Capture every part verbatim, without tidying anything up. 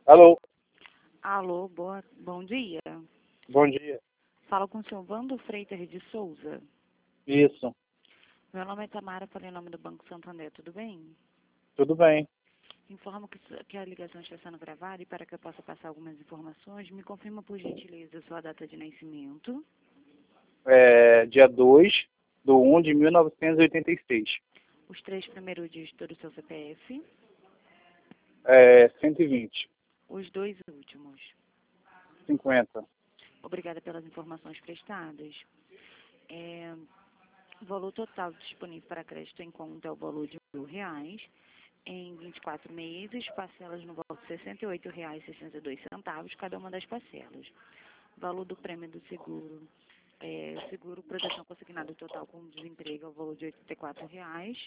Alô, Alô, boa, bom dia. bom dia. Falo com o senhor Vando Freitas de Souza. Isso, Meu nome é Tamara, falei em nome do Banco Santander, tudo bem? tudo bem. Informo que, que a ligação está sendo gravada e para que eu possa passar algumas informações, me confirma por gentileza a sua data de nascimento, É, dia dois de um de mil novecentos e oitenta e seis. os três primeiros dígitos do seu C P F, É, cento e vinte, os dois últimos. cinquenta. Obrigada pelas informações prestadas. É, o valor total disponível para crédito em conta é o valor de mil reais. Em vinte e quatro meses, parcelas no valor de sessenta e oito reais e sessenta e dois centavos cada uma das parcelas. Valor do prêmio do seguro, é, seguro proteção consignado total com desemprego é o valor de oitenta e quatro reais.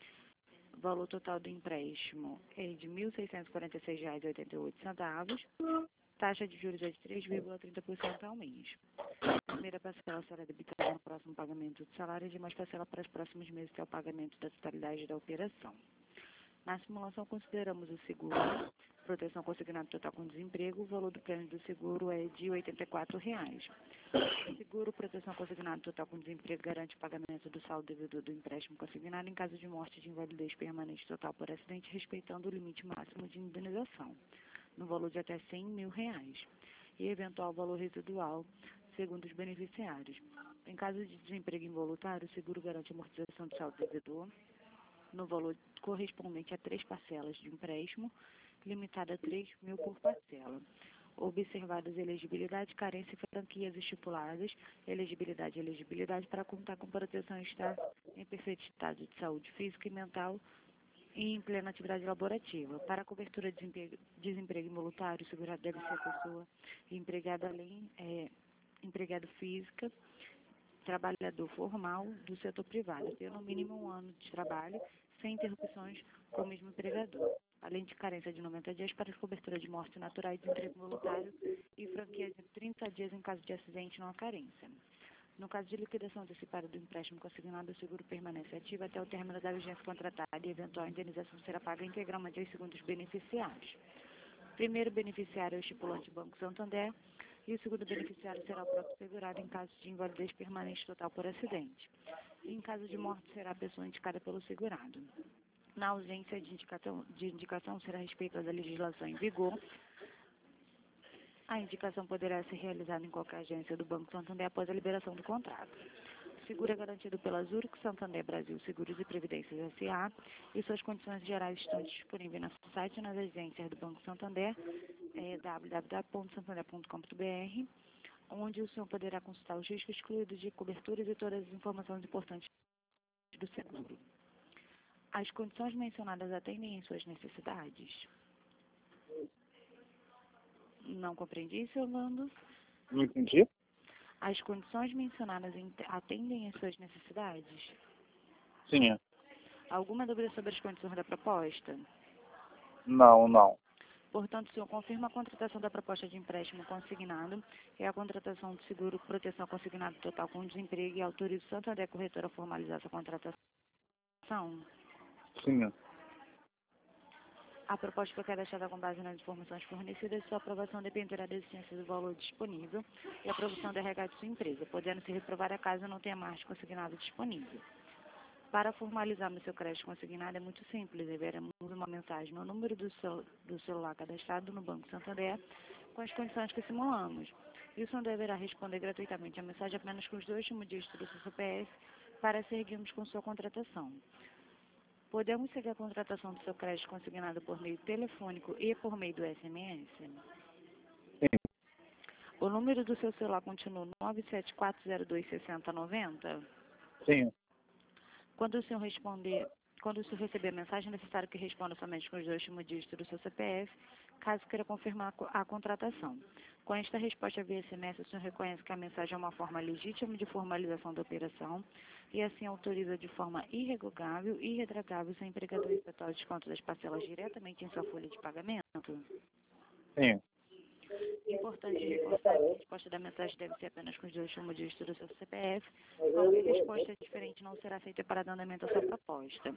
Valor total do empréstimo é de mil seiscentos e quarenta e seis reais e oitenta e oito centavos. Taxa de juros é de três vírgula trinta por cento ao mês. A primeira parcela será debitada no próximo pagamento do salário e demais parcela para os próximos meses até o pagamento da totalidade da operação. Na simulação, consideramos o seguro, proteção consignada total com desemprego, o valor do prêmio do seguro é de oitenta e quatro reais. O seguro, proteção consignada total com desemprego, garante o pagamento do saldo devedor do empréstimo consignado em caso de morte de invalidez permanente total por acidente, respeitando o limite máximo de indenização, no valor de até cem mil reais, e eventual valor residual, segundo os beneficiários. Em caso de desemprego involuntário, o seguro garante a amortização do saldo devedor, no valor correspondente a três parcelas de empréstimo, limitada a três mil por parcela. Observadas elegibilidade, carência e franquias estipuladas, elegibilidade e elegibilidade para contar com proteção e estar em perfeito estado de saúde física e mental e em plena atividade laborativa. Para a cobertura de desemprego, desemprego involuntário, o segurado deve ser a pessoa empregada além, é, empregado física, trabalhador formal do setor privado, ter no mínimo um ano de trabalho, sem interrupções com o mesmo empregador, além de carência de noventa dias para cobertura de morte natural e desemprego voluntário e franquia de trinta dias em caso de acidente não há carência. No caso de liquidação antecipada do empréstimo consignado, o seguro permanece ativo até o término da vigência contratada e eventual indenização será paga integralmente aos segundos beneficiários. O primeiro beneficiário é o estipulante Banco Santander, e o segundo beneficiário será o próprio segurado em caso de invalidez permanente total por acidente. E em caso de morte, será a pessoa indicada pelo segurado. Na ausência de indicação, de indicação será respeitada a legislação em vigor. A indicação poderá ser realizada em qualquer agência do Banco Santander após a liberação do contrato. O seguro é garantido pela Zurich Santander Brasil Seguros e Previdências S A e suas condições gerais estão disponíveis no nosso site e nas agências do Banco Santander, é w w w ponto santander ponto com ponto b r, onde o senhor poderá consultar os riscos excluídos de coberturas e todas as informações importantes do seguro. As condições mencionadas atendem às suas necessidades? Não compreendi, seu Orlando? Não entendi? As condições mencionadas atendem às suas necessidades? Sim. Alguma dúvida sobre as condições da proposta? Não, não. Portanto, o senhor confirma a contratação da proposta de empréstimo consignado e a contratação do seguro proteção consignado total com desemprego e autoriza o Santander Corretora a formalizar essa contratação? Sim. A proposta foi cadastrada com base nas informações fornecidas e sua aprovação dependerá da existência do valor disponível e a aprovação da regata de sua empresa, podendo se reprovada caso não tenha margem consignado disponível. Para formalizar no seu crédito consignado é muito simples, enviaremos uma mensagem no número do, cel do celular cadastrado no Banco Santander com as condições que simulamos. E o senhor deverá responder gratuitamente a mensagem apenas com os dois últimos dígitos do seu C P F para seguirmos com sua contratação. Podemos seguir a contratação do seu crédito consignado por meio telefônico e por meio do S M S? Sim. O número do seu celular continua nove sete quatro zero dois seis zero nove zero? Sim. Quando o senhor responder, quando o senhor receber a mensagem, é necessário que responda somente com os dois últimos dígitos do seu C P F, caso queira confirmar a contratação. Com esta resposta via S M S, o senhor reconhece que a mensagem é uma forma legítima de formalização da operação e assim autoriza de forma irrevogável e irretragável seu empregador efetuar o desconto das parcelas diretamente em sua folha de pagamento? Sim. Importante reforçar que a resposta da mensagem deve ser apenas com os dois últimos dígitos do seu C P F. Qualquer resposta diferente não será feita para dar andamento à sua proposta.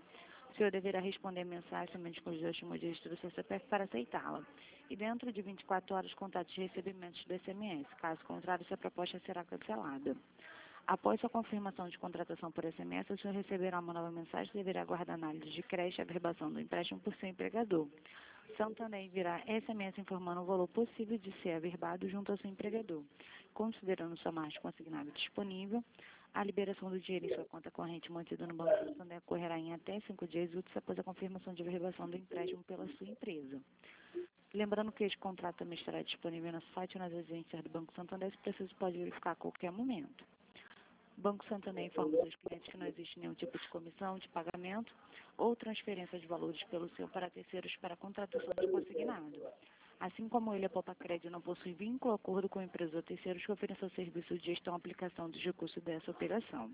O senhor deverá responder a mensagem somente com os dois últimos dígitos do seu C P F para aceitá-la. E dentro de vinte e quatro horas, contate os recebimentos do S M S. Caso contrário, sua proposta será cancelada. Após sua confirmação de contratação por S M S, o senhor receberá uma nova mensagem e deverá aguardar análise de crédito e averbação do empréstimo por seu empregador. Santander enviará S M S informando o valor possível de ser averbado junto ao seu empregador. Considerando sua margem consignada disponível, a liberação do dinheiro em sua conta corrente mantida no Banco Santander ocorrerá em até cinco dias úteis após a confirmação de averbação do empréstimo pela sua empresa. Lembrando que este contrato também estará disponível no site e nas agências do Banco Santander, se preciso pode verificar a qualquer momento. O Banco Santander informa os seus clientes que não existe nenhum tipo de comissão de pagamento ou transferência de valores pelo seu para terceiros para a contratação de consignado. Assim como ele, a Poupa Crédito não possui vínculo ou acordo com empresas ou terceiros que ofereçam serviços de gestão e aplicação dos recursos dessa operação.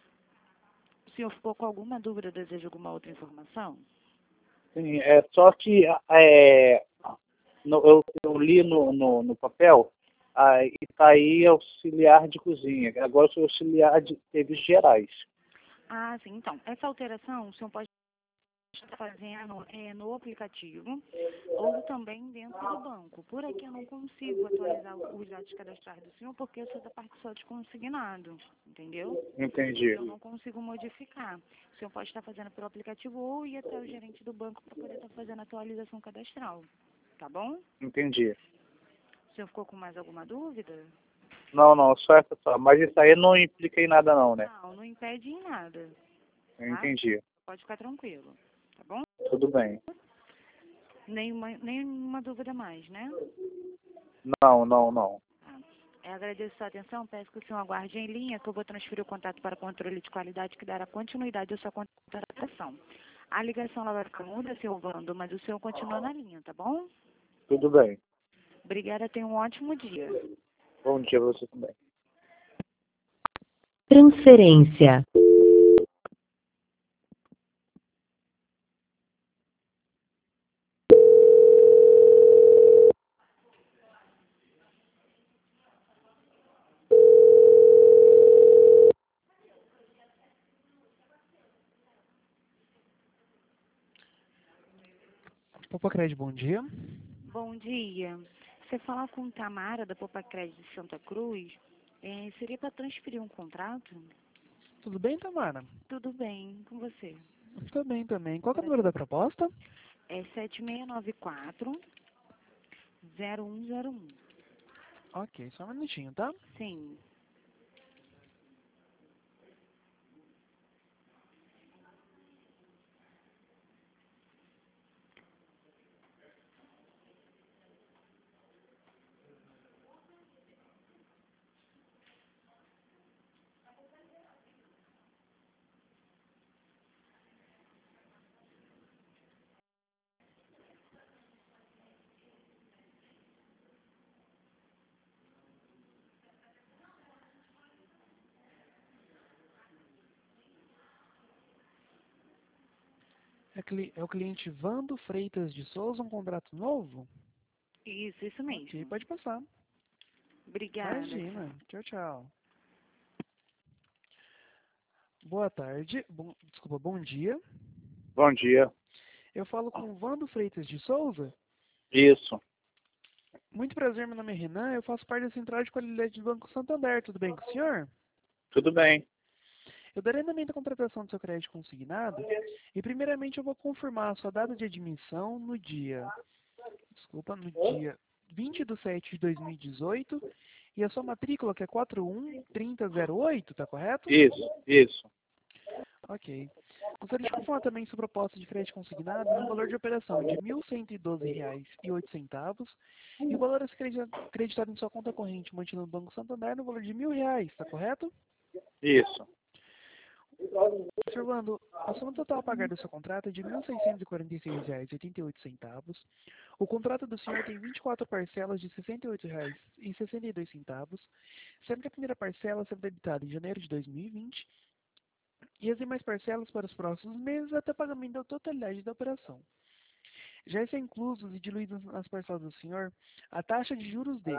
O senhor ficou com alguma dúvida, deseja alguma outra informação? Sim, é só que é, no, eu, eu li no, no, no papel, aí está aí auxiliar de cozinha. Agora eu sou auxiliar de serviços gerais. Ah, sim. Então, essa alteração o senhor pode estar fazendo é, no aplicativo ou também dentro do banco. Por aqui eu não consigo atualizar os dados cadastrais do senhor porque eu sou da parte só de consignado, entendeu? Entendi. Eu não consigo modificar. O senhor pode estar fazendo pelo aplicativo ou ir até o gerente do banco para poder estar fazendo a atualização cadastral. Tá bom? Entendi. O senhor ficou com mais alguma dúvida? Não, não, só essa só. Mas isso aí não implica em nada não, né? Não, não impede em nada. Eu Tá? entendi. Pode ficar tranquilo. Tá bom? Tudo bem. Nenhuma, nenhuma dúvida mais, né? Não, não, não. Tá. Eu agradeço a sua atenção, peço que o senhor aguarde em linha, que eu vou transferir o contato para controle de qualidade que dará continuidade à sua contratação. A ligação ela vai ficar muda, senhor Vando, mas o senhor continua na linha, tá bom? Tudo bem. Obrigada, tenha um ótimo dia. Bom dia pra você também. Transferência. Poupa Crédito, bom dia. Bom dia. Você fala com Tamara, da Poupa Crédito de Santa Cruz. É, seria para transferir um contrato? Tudo bem, Tamara? Tudo bem, com você? Tudo bem também. Qual que é o número da proposta? É sete seis nove quatro, zero um zero um. Ok, só um minutinho, tá? Sim. É, cli- é o cliente Vando Freitas de Souza, um contrato novo? Isso, isso mesmo. Ok, pode passar. Obrigada. Imagina. Tchau, tchau. Boa tarde. Bom, desculpa, bom dia. Bom dia. Eu falo com o Vando Freitas de Souza. Isso. Muito prazer, meu nome é Renan. Eu faço parte da Central de Qualidade do Banco Santander. Tudo bem com o senhor? Tudo bem. Eu darei andamento à contratação do seu crédito consignado e, primeiramente, eu vou confirmar a sua data de admissão no dia, desculpa, no dia vinte de sete de dois mil e dezoito e a sua matrícula, que é quatro um três zero zero oito, tá correto? Isso, isso. Ok. Gostaria de confirmar também sua proposta de crédito consignado no valor de operação de mil cento e doze reais e oito centavos e o valor a ser credi- acreditado em sua conta corrente mantido no Banco Santander no valor de mil reais, tá correto? Isso. Observando, a soma total a pagar do seu contrato é de mil seiscentos e quarenta e seis reais e oitenta e oito centavos. O contrato do senhor tem vinte e quatro parcelas de sessenta e oito reais e sessenta e dois centavos, sendo que a primeira parcela será debitada em janeiro de dois mil e vinte e as demais parcelas para os próximos meses até pagamento da totalidade da operação. Já está inclusos e diluídos nas parcelas do senhor a taxa de juros de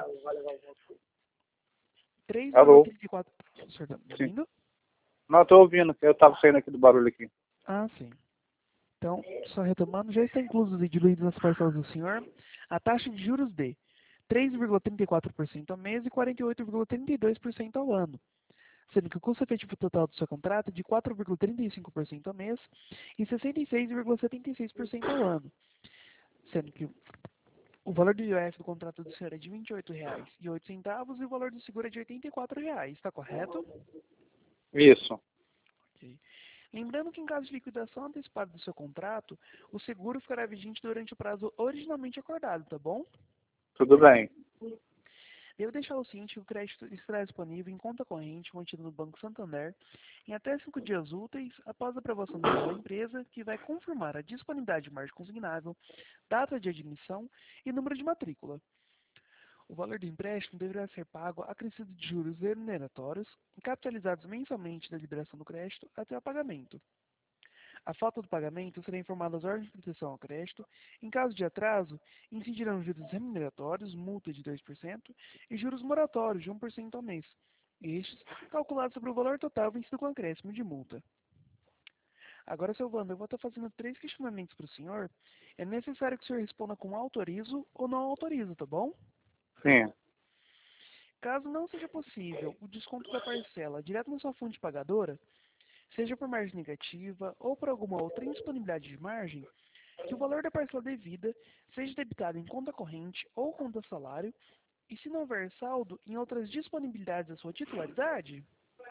três vírgula Alô? trinta e quatro por cento. O senhor está me Sim. ouvindo? Não, estou ouvindo. Eu estava saindo aqui do barulho aqui. Ah, sim. Então, só retomando, já está incluso e diluído nas parcelas do senhor a taxa de juros de três vírgula trinta e quatro por cento ao mês e quarenta e oito vírgula trinta e dois por cento ao ano, sendo que o custo efetivo total do seu contrato é de quatro vírgula trinta e cinco por cento ao mês e sessenta e seis vírgula setenta e seis por cento ao ano, sendo que o valor do I O F do contrato do senhor é de vinte e oito reais e oito centavos e o valor do seguro é de oitenta e quatro reais, está correto? Isso. Ok. Lembrando que em caso de liquidação antecipada do seu contrato, o seguro ficará vigente durante o prazo originalmente acordado, tá bom? Tudo bem. Devo deixar o ciente que o crédito estará disponível em conta corrente mantida no Banco Santander em até cinco dias úteis após a aprovação da empresa, que vai confirmar a disponibilidade de margem consignável, data de admissão e número de matrícula. O valor do empréstimo deverá ser pago acrescido de juros remuneratórios, capitalizados mensalmente da liberação do crédito até o pagamento. A falta do pagamento será informada às ordens de proteção ao crédito. Em caso de atraso, incidirão juros remuneratórios, multa de dois por cento, e juros moratórios de um por cento ao mês, estes calculados sobre o valor total vencido com acréscimo de multa. Agora, seu Wanda, eu vou estar fazendo três questionamentos para o senhor. É necessário que o senhor responda com autorizo ou não autorizo, tá bom? Sim. Caso não seja possível o desconto da parcela direto na sua fonte pagadora, seja por margem negativa ou por alguma outra indisponibilidade de margem, que o valor da parcela devida seja debitado em conta corrente ou conta salário, e se não houver saldo, em outras disponibilidades da sua titularidade?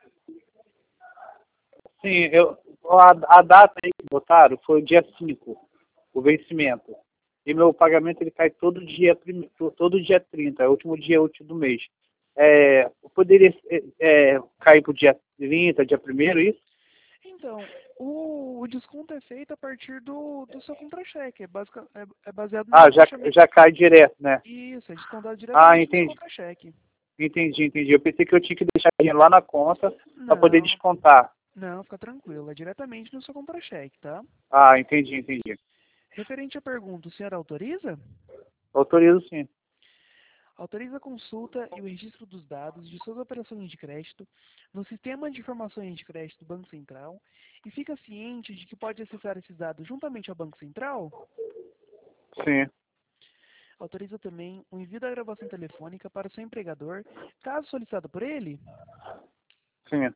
Sim, eu, a, a data aí que botaram foi o dia cinco, o vencimento. E meu pagamento ele cai todo dia, prime- todo dia trinta, é o último dia útil do mês. É, eu poderia é, é, cair para o dia trinta, dia primeiro, isso? Então, o, o desconto é feito a partir do, do seu contra-cheque, é, basica- é, é baseado no Ah, já, fechamento. já cai direto, né? Isso, é descontado Ah, diretamente do seu entendi. contra-cheque. Entendi, entendi. Eu pensei que eu tinha que deixar dinheiro lá na conta para poder Não, descontar. não, fica tranquilo, é diretamente no seu contra-cheque, tá? Ah, entendi, entendi. Referente à pergunta, o senhor autoriza? Autorizo sim. Autoriza a consulta e o registro dos dados de suas operações de crédito no Sistema de Informações de Crédito do Banco Central e fica ciente de que pode acessar esses dados juntamente ao Banco Central? Sim, Autoriza também o envio da gravação telefônica para o seu empregador, caso solicitado por ele? sim.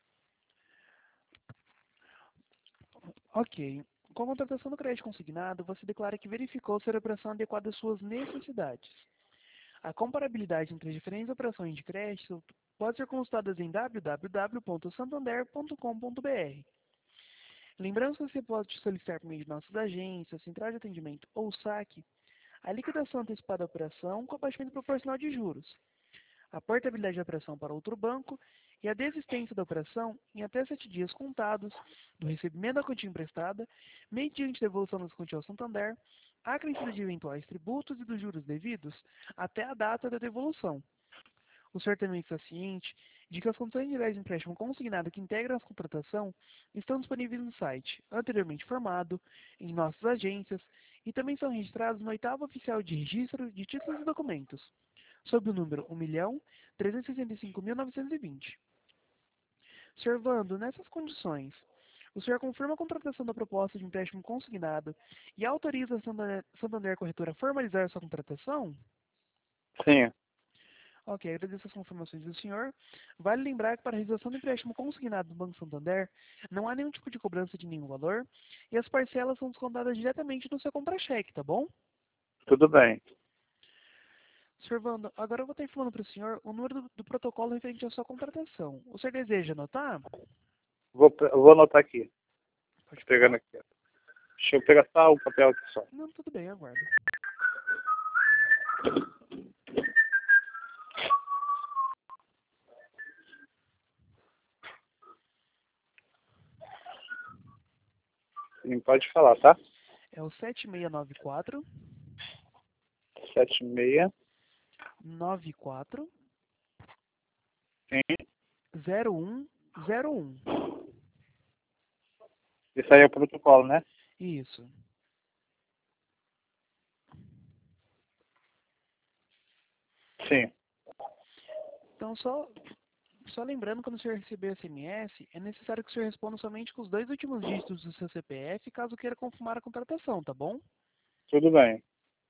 Ok. Com a contratação do crédito consignado, você declara que verificou ser a operação adequada às suas necessidades. A comparabilidade entre as diferentes operações de crédito pode ser consultada em w w w ponto santander ponto com ponto b r. Lembrando que você pode solicitar por meio de nossas agências, central de atendimento ou saque, a liquidação antecipada da operação com abatimento proporcional de juros, a portabilidade da operação para outro banco e a desistência da operação em até sete dias contados do recebimento da quantia emprestada, mediante devolução das quantias ao Santander, a acrescida de eventuais tributos e dos juros devidos até a data da devolução. O senhor também está ciente de que as condições gerais de empréstimo consignado que integram a contratação estão disponíveis no site, anteriormente formado, em nossas agências, e também são registrados no oitavo oficial de registro de títulos e documentos, sob o número um milhão trezentos e sessenta e cinco mil novecentos e vinte. senhor Vando, nessas condições, o senhor confirma a contratação da proposta de empréstimo consignado e autoriza a Santander, Santander Corretora a formalizar sua contratação? Sim. Ok, agradeço as confirmações do senhor. Vale lembrar que para a realização do empréstimo consignado do Banco Santander, não há nenhum tipo de cobrança de nenhum valor e as parcelas são descontadas diretamente no seu contra-cheque, tá bom? Tudo bem. senhor Vando, agora eu vou estar informando para o senhor o número do, do protocolo referente à sua contratação. O senhor deseja anotar? Vou, eu vou anotar aqui. Pode Pegando falar. aqui. Deixa eu pegar só o papel aqui só. Não, tudo bem, aguardo. Sim, pode falar, tá? É o sete seis nove quatro, Sete seis. nove quatro, Sim. zero um zero um. Isso aí é o protocolo, né? Isso. Sim. Então, só Só lembrando, quando o senhor receber S M S, é necessário que o senhor responda somente com os dois últimos dígitos do seu C P F, caso queira confirmar a contratação, tá bom? Tudo bem.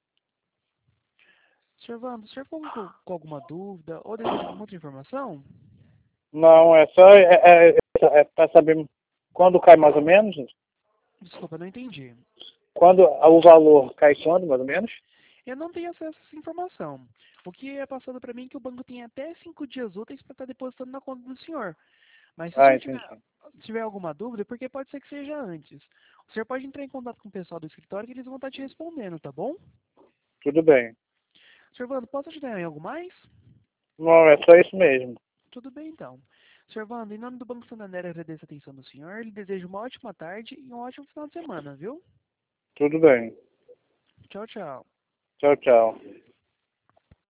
senhor Wando, o senhor ficou com, com alguma dúvida ou deseja alguma outra informação? Não, é só é, é, é para saber quando cai mais ou menos? Desculpa, não entendi. Quando o valor cai quando, mais ou menos? Eu não tenho acesso a essa informação. O que é passado para mim é que o banco tem até cinco dias úteis para estar depositando na conta do senhor. Mas se o Ah, senhor entendi. tiver, tiver alguma dúvida, porque pode ser que seja antes. O senhor pode entrar em contato com o pessoal do escritório que eles vão estar te respondendo, tá bom? Tudo bem. senhor Wando, posso ajudar em algo mais? Não, é só isso mesmo. Tudo bem, então. senhor Wando, em nome do Banco Santander, agradeço a atenção do senhor. Lhe desejo uma ótima tarde e um ótimo final de semana, viu? Tudo bem. Tchau, tchau. Tchau, tchau.